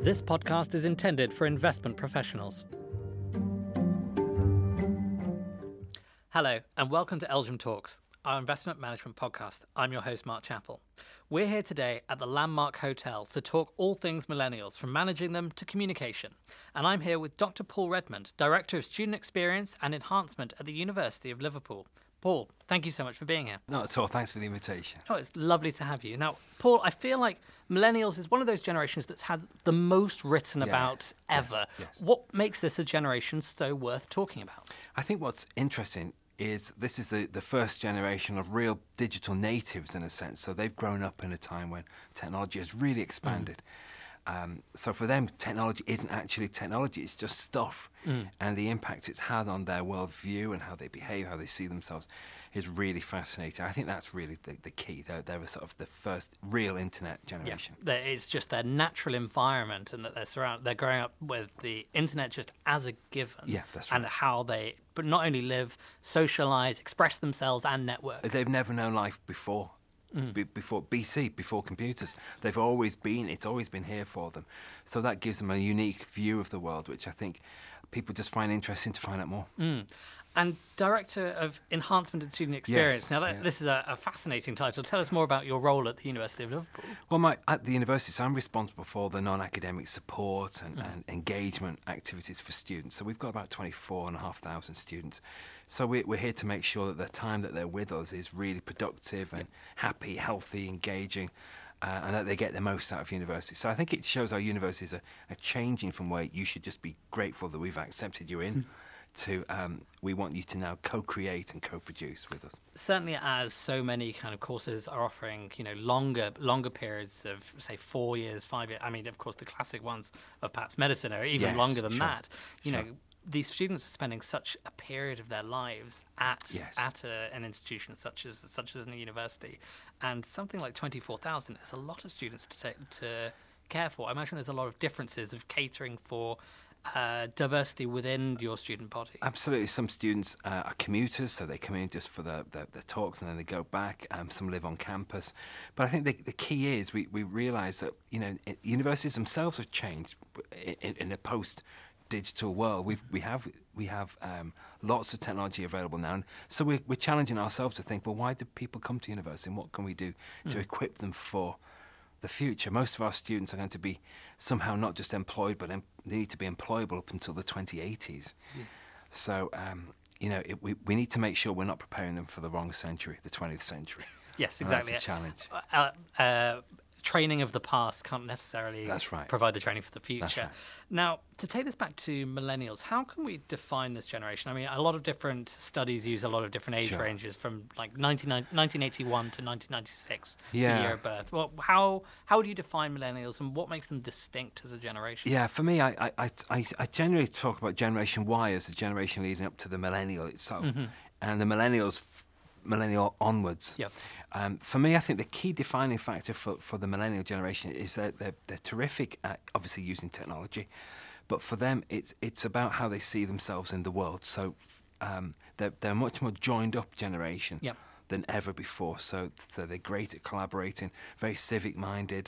This podcast is intended for investment professionals. Hello, and welcome to Elgin Talks, our investment management podcast. I'm your host, Mark Chappell. We're here today at the Landmark Hotel to talk all things millennials, from managing them to communication. And I'm here with Dr. Paul Redmond, Director of Student Experience and Enhancement at the University of Liverpool. Paul, thank you so much for being here. Not at all. Thanks for the invitation. Oh, it's lovely to have you. Now, Paul, I feel like millennials is one of those generations that's had the most written about ever. Yes. What makes this a generation so worth talking about? I think what's interesting is this is the first generation of real digital natives in a sense. So they've grown up in a time when technology has really expanded. So for them, technology isn't actually technology, it's just stuff. And the impact it's had on their worldview and how they behave, how they see themselves is really fascinating. I think that's really the key. They're sort of the first real internet generation. Yeah, it's just their natural environment and that they're growing up with the internet just as a given. Yeah, that's right. And how they, but not only live, socialise, express themselves and network. They've never known life before. Before BC, before computers. It's always been here for them. So that gives them a unique view of the world, which I think people just find interesting to find out more. And Director of Enhancement and Student Experience. Yes, Now, this is a fascinating title. Tell us more about your role at the University of Liverpool. Well, at the university, so I'm responsible for the non-academic support and engagement activities for students. So we've got about 24,500 students. So we're here to make sure that the time that they're with us is really productive and happy, healthy, engaging, and that they get the most out of university. So I think it shows our universities are changing from where you should just be grateful that we've accepted you in to we want you to now co-create and co-produce with us. Certainly, as so many kind of courses are offering, longer periods of, say, 4 years, 5 years. I mean, of course, the classic ones of perhaps medicine are even longer than that. You know, these students are spending such a period of their lives at an institution such as a university, and something like 24,000 is a lot of students to care for. I imagine there's a lot of differences of catering for diversity within your student body. Absolutely. Some students are commuters, so they come in just for the talks and then they go back. Some live on campus. But I think the key is we realise that universities themselves have changed in a post-digital world. We have lots of technology available now, and so we're challenging ourselves to think, well, why do people come to university, and what can we do to equip them for the future? Most of our students are going to be somehow not just employed, but they need to be employable up until the 2080s. So, we need to make sure we're not preparing them for the wrong century, the 20th century. Yes, exactly. That's a challenge. Training of the past can't necessarily provide the training for the future. That's right. Now, to take this back to millennials, how can we define this generation? I mean, a lot of different studies use a lot of different age ranges, from like 1981 to 1996, the year of birth. Well, how do you define millennials, and what makes them distinct as a generation? Yeah, for me, I generally talk about Generation Y as the generation leading up to the millennial itself, and the millennial onwards. For me, I think the key defining factor for the millennial generation is that they're terrific at obviously using technology, but for them it's about how they see themselves in the world. So they're a much more joined up generation than ever before. So they're great at collaborating, very civic minded,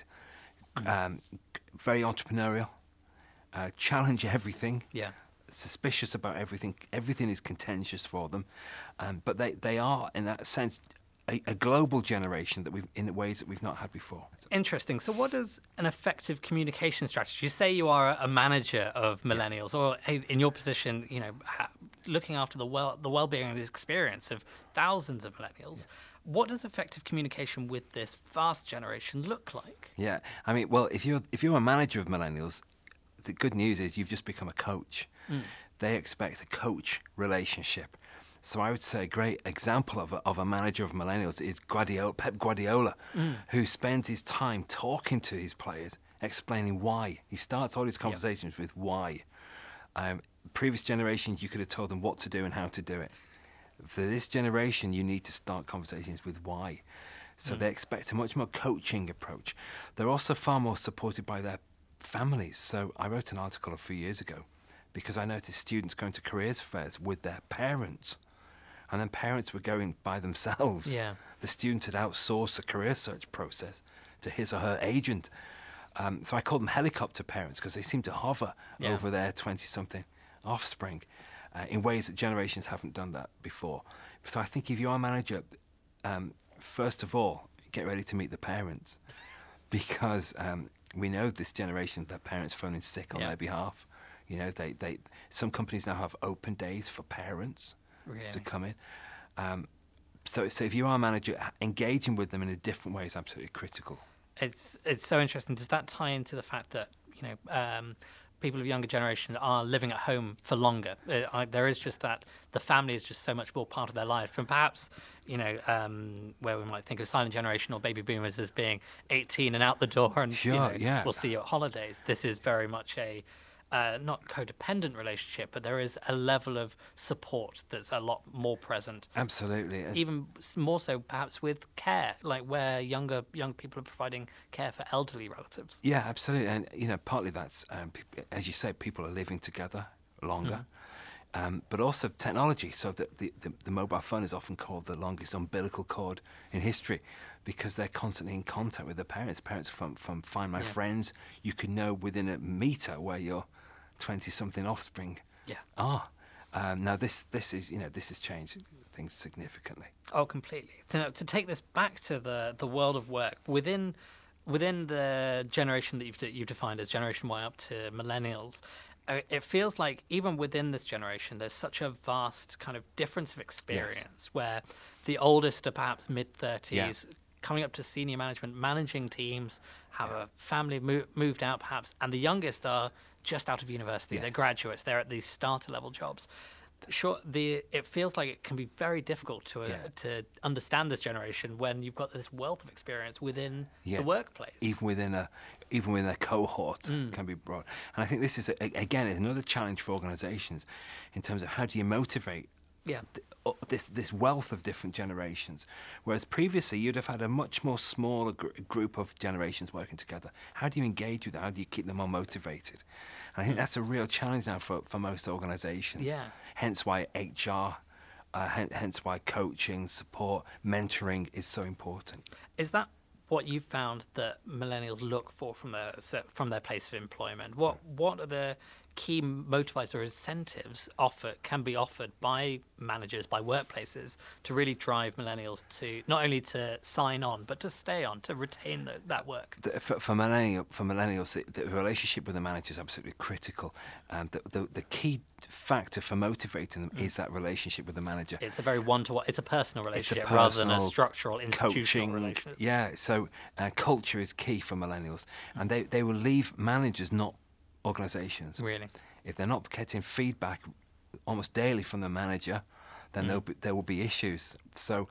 very entrepreneurial, challenge everything. Suspicious about everything. Everything is contentious for them, but they are, in that sense, a global generation that in ways that we've not had before. Interesting. So what is an effective communication strategy? You say you are a manager of millennials, or in your position, looking after the well-being and experience of thousands of millennials. What does effective communication with this vast generation look like? Yeah, I mean, well, if you're a manager of millennials, the good news is you've just become a coach. They expect a coach relationship. So I would say a great example of a manager of millennials is Pep Guardiola, who spends his time talking to his players, explaining why. He starts all his conversations with why. Previous generations, you could have told them what to do and how to do it. For this generation, you need to start conversations with why. So they expect a much more coaching approach. They're also far more supported by their families. So I wrote an article a few years ago because I noticed students going to careers fairs with their parents, and then parents were going by themselves. The student had outsourced the career search process to his or her agent. So I call them helicopter parents because they seem to hover over their 20-something offspring in ways that generations haven't done that before. So I think if you are a manager, first of all, get ready to meet the parents, because we know this generation, their parents phoning sick on their behalf. You know, they some companies now have open days for parents to come in. So if you are a manager, engaging with them in a different way is absolutely critical. It's so interesting. Does that tie into the fact that, you know, people of younger generation are living at home for longer? There is just that the family is just so much more part of their life. And perhaps, you know, where we might think of silent generation or baby boomers as being 18 and out the door and we'll see you at holidays. This is very much a not codependent relationship, but there is a level of support that's a lot more present. Absolutely. Even more so perhaps with care, like where young people are providing care for elderly relatives. Yeah, absolutely. And, you know, partly that's, as you say, people are living together longer. But also technology, so that the mobile phone is often called the longest umbilical cord in history, because they're constantly in contact with their parents. Parents from Find My Friends, you can know within a meter where your 20-something offspring are. Now this has changed things significantly. Oh, completely. To take this back to the world of work within the generation that you've defined as Generation Y up to millennials. It feels like even within this generation, there's such a vast kind of difference of experience where the oldest are perhaps mid-30s, coming up to senior management, managing teams, have a family moved out perhaps, and the youngest are just out of university. They're graduates. They're at these starter level jobs. Sure, it feels like it can be very difficult to understand this generation when you've got this wealth of experience within the workplace. Even within a cohort can be brought. And I think this is again another challenge for organisations in terms of how do you motivate this wealth of different generations. Whereas previously you'd have had a much more smaller group of generations working together. How do you engage with that? How do you keep them all motivated? And I think that's a real challenge now for most organisations. Yeah. Hence why HR, hence why coaching, support, mentoring is so important. Is that what you've found that millennials look for from their place of employment? What are the key motivators or incentives can be offered by managers, by workplaces, to really drive millennials to not only to sign on but to stay on, to retain that work? For millennials, the relationship with the manager is absolutely critical, and the key factor for motivating them is that relationship with the manager. It's a very one-to-one. It's a personal relationship rather than a structural, institutional relationship. Yeah, so culture is key for millennials, and they will leave managers, not organisations. Really? If they're not getting feedback almost daily from the manager, then there will be issues. So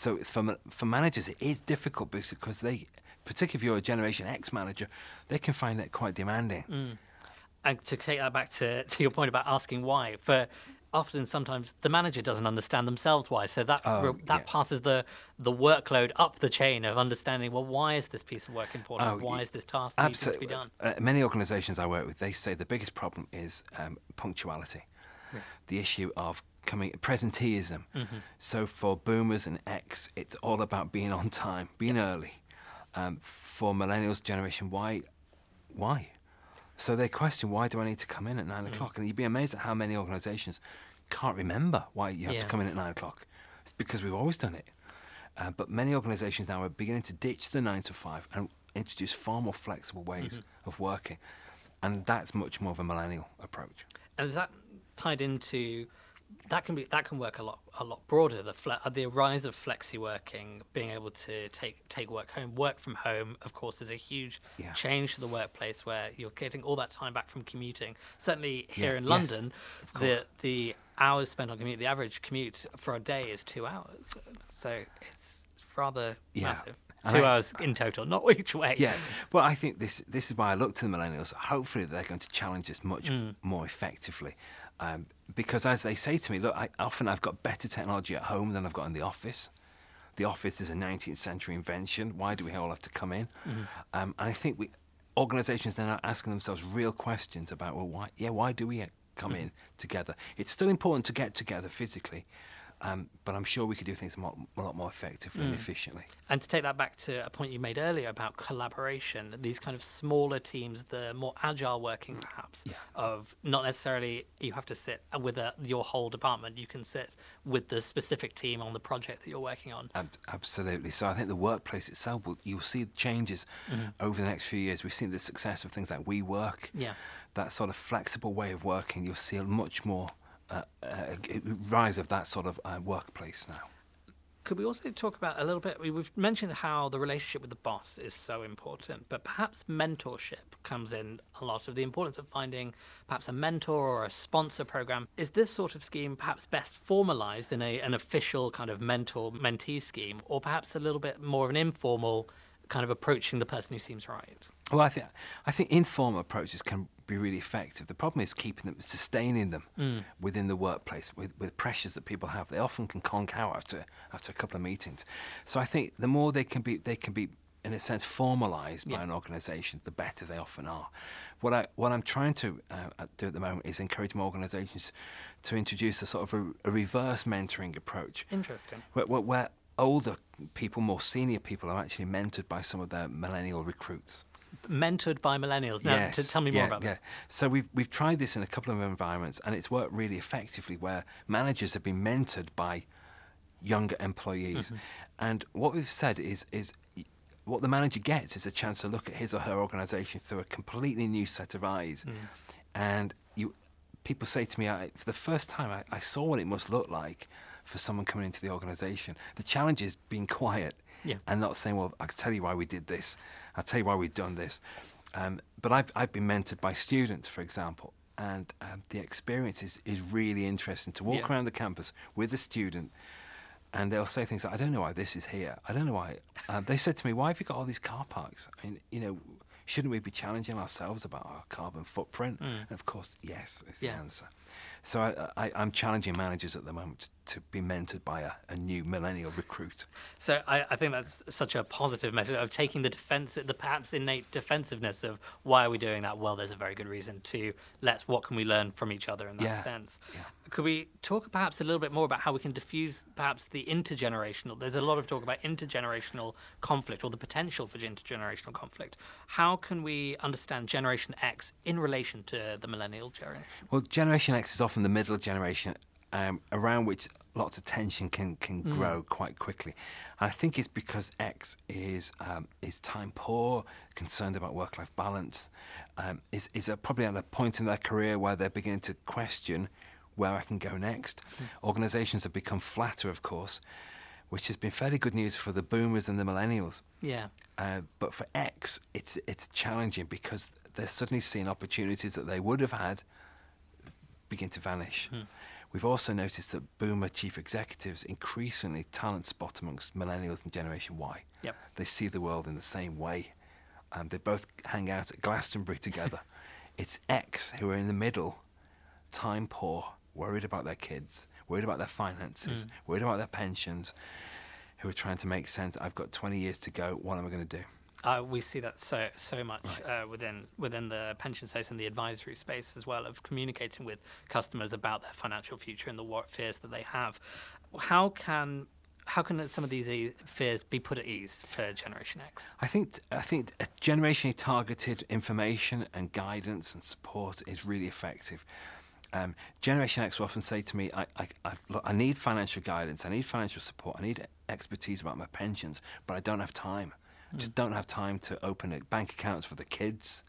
for managers, it is difficult because they, particularly if you're a Generation X manager, they can find that quite demanding. And to take that back to your point about asking why, sometimes the manager doesn't understand themselves why, so that passes the workload up the chain of understanding, well, why is this piece of work important? Why is this task that needs to be done? Many organisations I work with, they say the biggest problem is punctuality, the issue of presenteeism. So for boomers and X, it's all about being on time, being early. For millennials, Generation Y, why? So they question, why do I need to come in at 9 o'clock? And you'd be amazed at how many organisations can't remember why you have to come in at 9 o'clock. It's because we've always done it. But many organisations now are beginning to ditch the 9 to 5 and introduce far more flexible ways of working. And that's much more of a millennial approach. And is that tied into... That can work a lot broader. The rise of flexi working, being able to take work home. Work from home, of course, is a huge change to the workplace where you're getting all that time back from commuting. Certainly here in London, the hours spent on commute, the average commute for a day is 2 hours. So it's rather massive. 2 hours in total, not each way. Yeah, well, I think this is why I look to the millennials. Hopefully, they're going to challenge us much more effectively. Because as they say to me, look, I've got better technology at home than I've got in the office. The office is a 19th century invention. Why do we all have to come in? And I think organisations then are asking themselves real questions about, well, why do we come in together? It's still important to get together physically, but I'm sure we could do things a lot more effectively and efficiently. And to take that back to a point you made earlier about collaboration, these kind of smaller teams, the more agile working perhaps, of not necessarily you have to sit with your whole department, you can sit with the specific team on the project that you're working on. Absolutely. So I think the workplace itself, you'll see changes over the next few years. We've seen the success of things like WeWork, that sort of flexible way of working. You'll see a much more rise of that sort of workplace now. Could we also talk about a little bit, we've mentioned how the relationship with the boss is so important, but perhaps mentorship comes in a lot of the importance of finding perhaps a mentor or a sponsor program. Is this sort of scheme perhaps best formalized in an official kind of mentor-mentee scheme, or perhaps a little bit more of an informal kind of approaching the person who seems right? Well, I think informal approaches can be really effective. The problem is keeping them, sustaining them within the workplace with pressures that people have. They often can conk out after a couple of meetings. So I think the more they can be in a sense formalised by an organisation, the better they often are. What I'm trying to do at the moment is encourage more organisations to introduce a sort of a reverse mentoring approach. Interesting. Where older people, more senior people, are actually mentored by some of their millennial recruits. Mentored by millennials. Now, tell me more about this. So we've tried this in a couple of environments, and it's worked really effectively, where managers have been mentored by younger employees. And what we've said is what the manager gets is a chance to look at his or her organisation through a completely new set of eyes. And people say to me, for the first time, I saw what it must look like for someone coming into the organisation. The challenge is being quiet and not saying, well, I can tell you why we did this. I'll tell you why we've done this. But I've been mentored by students, for example, and the experience is really interesting to walk around the campus with a student, and they'll say things like, I don't know why this is here. I don't know why. They said to me, why have you got all these car parks? I mean, shouldn't we be challenging ourselves about our carbon footprint? And of course, yes, is the answer. So I'm challenging managers at the moment to be mentored by a new millennial recruit. So I think that's such a positive method of taking the perhaps innate defensiveness of why are we doing that? Well, there's a very good reason to what can we learn from each other in that sense. Could we talk perhaps a little bit more about how we can diffuse perhaps the intergenerational? There's a lot of talk about intergenerational conflict or the potential for intergenerational conflict. How can we understand Generation X in relation to the millennial generation? Well, Generation X is often the middle generation around which lots of tension can grow quite quickly. And I think it's because X is time poor, concerned about work-life balance, is probably at a point in their career where they're beginning to question where I can go next. Organisations have become flatter, of course, which has been fairly good news for the boomers and the millennials. But for X, it's challenging because they're suddenly seeing opportunities that they would have had begin to vanish. We've also noticed that boomer chief executives increasingly talent spot amongst millennials and Generation Y. They see the world in the same way. They both hang out at Glastonbury together. It's X who are in the middle, time poor, worried about their kids, worried about their finances, worried about their pensions, who are trying to make sense. I've got 20 years to go. What am I going to do? We see that so much within the pension space and the advisory space as well, of communicating with customers about their financial future and the fears that they have. How can some of these fears be put at ease for Generation X? I think a generationally targeted information and guidance and support is really effective. Generation X will often say to me, I need financial guidance, I need financial support, I need expertise about my pensions, but I don't have time. Just don't have time to open bank accounts for the kids.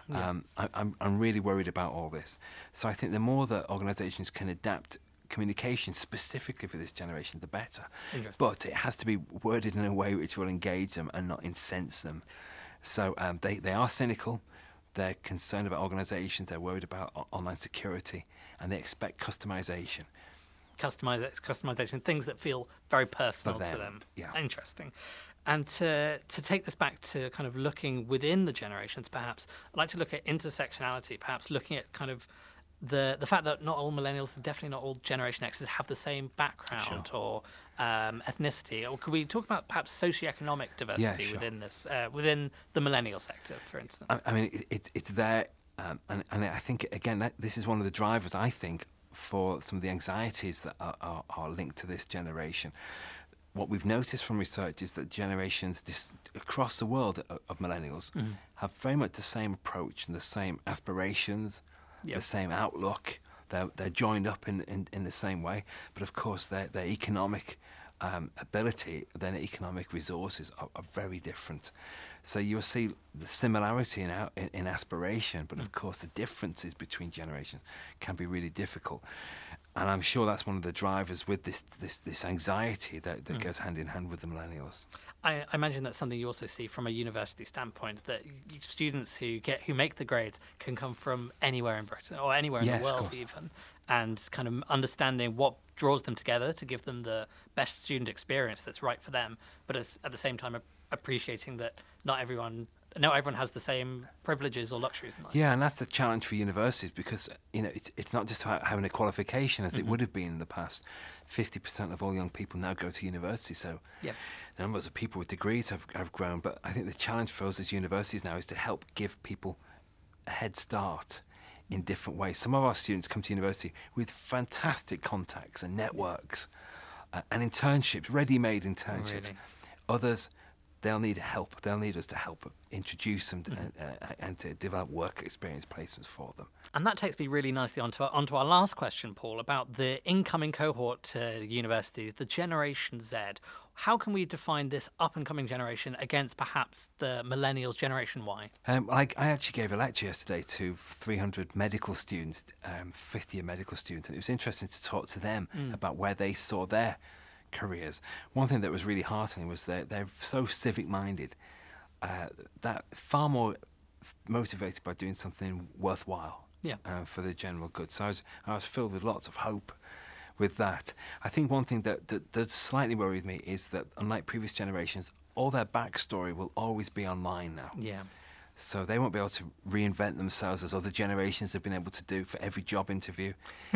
I'm really worried about all this. So I think the more that organisations can adapt communication specifically for this generation, the better. But it has to be worded in a way which will engage them and not incense them. So they are cynical. They're concerned about organisations. They're worried about online security, and they expect customisation. Customization, things that feel very personal to them. Interesting. And to take this back to kind of looking within the generations, perhaps, I'd like to look at intersectionality, perhaps looking at kind of the fact that not all millennials, definitely not all Generation X's have the same background or ethnicity. Or could we talk about perhaps socioeconomic diversity within this, within the millennial sector, for instance? I mean, it's there, and I think, again, this is one of the drivers, I think, for some of the anxieties that are linked to this generation. What we've noticed from research is that generations across the world of millennials have very much the same approach and the same aspirations, the same outlook. They're joined up in the same way, but of course their economic ability, their economic resources are very different. So you'll see the similarity in aspiration, but of course the differences between generations can be really difficult. And I'm sure that's one of the drivers with this anxiety that goes hand in hand with the millennials. I imagine that's something you also see from a university standpoint, that students who make the grades can come from anywhere in Britain or anywhere in the world even, and kind of understanding what draws them together to give them the best student experience that's right for them, but at the same time appreciating that not everyone has the same privileges or luxuries in life. Yeah, and that's the challenge for universities, because it's not just about having a qualification as it would have been in the past. 50% of all young people now go to university, so the numbers of people with degrees have grown. But I think the challenge for us as universities now is to help give people a head start in different ways. Some of our students come to university with fantastic contacts and networks and internships, ready-made internships. Really? Others, they'll need help. They'll need us to help introduce them and to develop work experience placements for them. And that takes me really nicely onto our last question, Paul, about the incoming cohort to universities, the Generation Z. How can we define this up-and-coming generation against perhaps the millennials, Generation Y? I actually gave a lecture yesterday to 300 medical students, fifth-year medical students, and it was interesting to talk to them about where they saw their careers. One thing that was really heartening was that they're so civic-minded, that far more motivated by doing something worthwhile for the general good. So I was filled with lots of hope with that. I think one thing that slightly worries me is that, unlike previous generations, all their backstory will always be online now. Yeah. So they won't be able to reinvent themselves as other generations have been able to do for every job interview.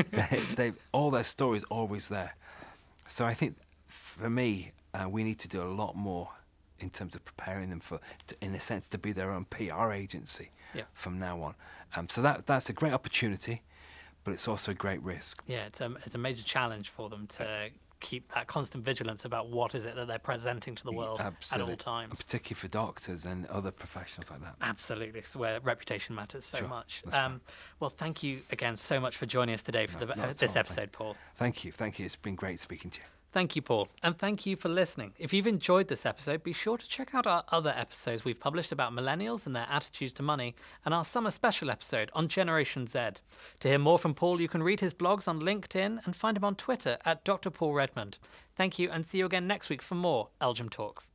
All their story is always there. So I think, for me, we need to do a lot more in terms of preparing them in a sense, to be their own PR agency from now on. So that's a great opportunity, but it's also a great risk. Yeah, it's a major challenge for them to keep that constant vigilance about what is it that they're presenting to the world at all times. And particularly for doctors and other professionals like that. Absolutely, it's where reputation matters so much. Right. Well, thank you again so much for joining us today for this episode, Paul. Thank you. It's been great speaking to you. Thank you, Paul, and thank you for listening. If you've enjoyed this episode, be sure to check out our other episodes we've published about millennials and their attitudes to money, and our summer special episode on Generation Z. To hear more from Paul, you can read his blogs on LinkedIn and find him on Twitter at Dr. Paul Redmond. Thank you, and see you again next week for more Elgin Talks.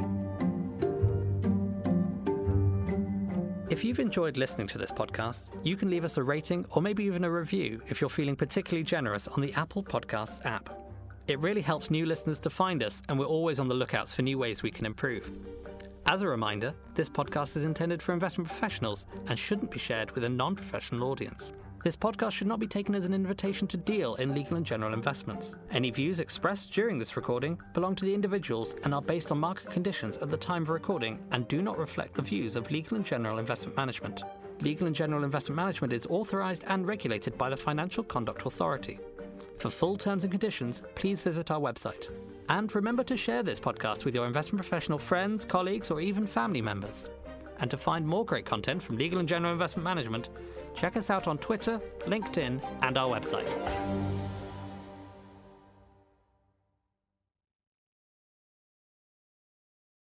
If you've enjoyed listening to this podcast, you can leave us a rating or maybe even a review if you're feeling particularly generous on the Apple Podcasts app. It really helps new listeners to find us, and we're always on the lookouts for new ways we can improve. As a reminder, this podcast is intended for investment professionals and shouldn't be shared with a non-professional audience. This podcast should not be taken as an invitation to deal in legal and general investments. Any views expressed during this recording belong to the individuals and are based on market conditions at the time of recording and do not reflect the views of Legal and General Investment Management. Legal and General Investment Management is authorised and regulated by the Financial Conduct Authority. For full terms and conditions, please visit our website. And remember to share this podcast with your investment professional friends, colleagues, or even family members. And to find more great content from Legal and General Investment Management, check us out on Twitter, LinkedIn, and our website.